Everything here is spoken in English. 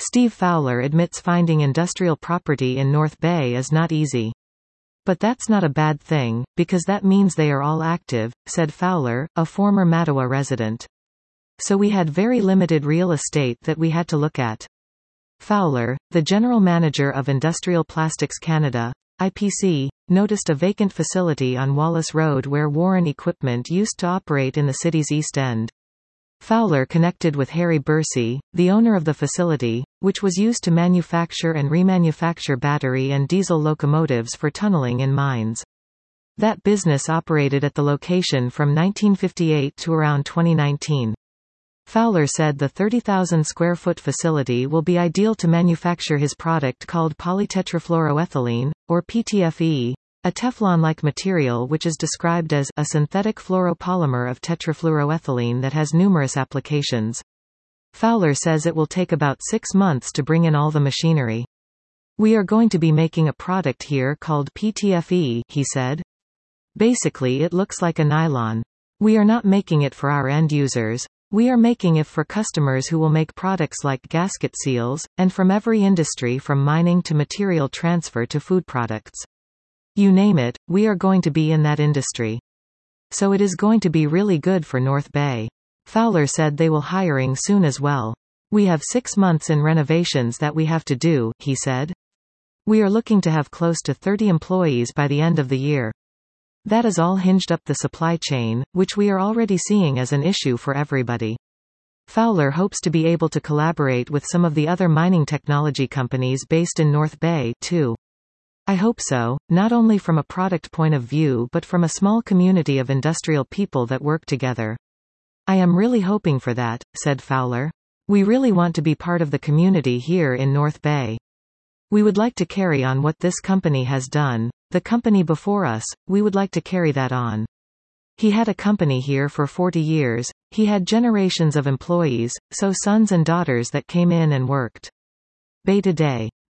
Steve Fowler admits finding industrial property in North Bay is not easy. But that's not a bad thing, because that means they are all active, said Fowler, a former Mattawa resident. So we had very limited real estate that we had to look at. Fowler, the general manager of Industrial Plastics Canada, IPC, noticed a vacant facility on Wallace Road where Warren Equipment used to operate in the city's East End. Fowler connected with Harry Bursey, the owner of the facility, which was used to manufacture and remanufacture battery and diesel locomotives for tunneling in mines. That business operated at the location from 1958 to around 2019. Fowler said the 30,000 square foot facility will be ideal to manufacture his product called polytetrafluoroethylene, or PTFE, a Teflon-like material which is described as a synthetic fluoropolymer of tetrafluoroethylene that has numerous applications. Fowler says it will take about 6 months to bring in all the machinery. We are going to be making a product here called PTFE, he said. Basically it looks like a nylon. We are not making it for our end users. We are making it for customers who will make products like gasket seals, and from every industry from mining to material transfer to food products. You name it, we are going to be in that industry. So it is going to be really good for North Bay. Fowler said they will hiring soon as well. We have 6 months in renovations that we have to do, he said. We are looking to have close to 30 employees by the end of the year. That is all hinged up the supply chain, which we are already seeing as an issue for everybody. Fowler hopes to be able to collaborate with some of the other mining technology companies based in North Bay, too. I hope so, not only from a product point of view but from a small community of industrial people that work together. I am really hoping for that, said Fowler. We really want to be part of the community here in North Bay. We would like to carry on what this company has done, the company before us, we would like to carry that on. He had a company here for 40 years, he had generations of employees, so sons and daughters that came in and worked. Bay to day.